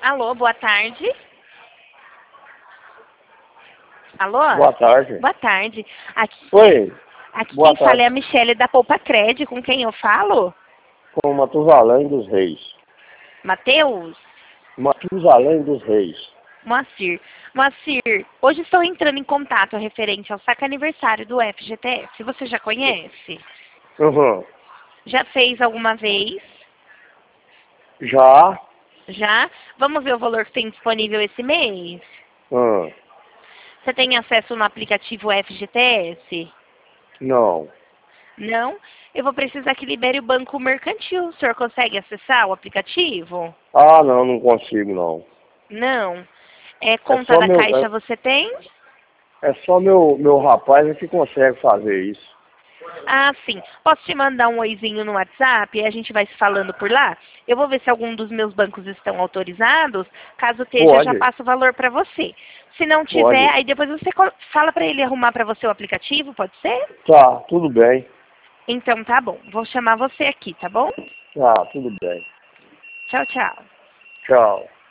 Alô, boa tarde. Alô? Boa tarde. Boa tarde. Oi, Aqui boa quem fala é a tarde. Michele da Poupa Cred. Com quem eu falo? Com Matusalém dos Reis. Matheus? Matusalém dos Reis. Moacir. Moacir, hoje estou entrando em contato referente ao saque aniversário do FGTS. Você já conhece? Uhum. Já fez alguma vez? Já? Já? Vamos ver o valor que tem disponível esse mês? Hum. Você tem acesso no aplicativo FGTS? Não. Não? Eu vou precisar que libere o banco mercantil. O senhor consegue acessar o aplicativo? Ah, não, não consigo não. Não. É É conta só da meu, Caixa você tem? é só meu rapaz é que consegue fazer isso. Ah, sim. Posso te mandar um oizinho no WhatsApp e a gente vai se falando por lá? Eu vou ver se algum dos meus bancos estão autorizados. Caso esteja, já Pode, passo o valor para você. Se não tiver, pode. aí depois você fala para ele arrumar para você o aplicativo, pode ser? Tá, tudo bem. Então tá bom. Vou chamar você aqui, tá bom? Tá, tudo bem. Tchau, tchau. Tchau.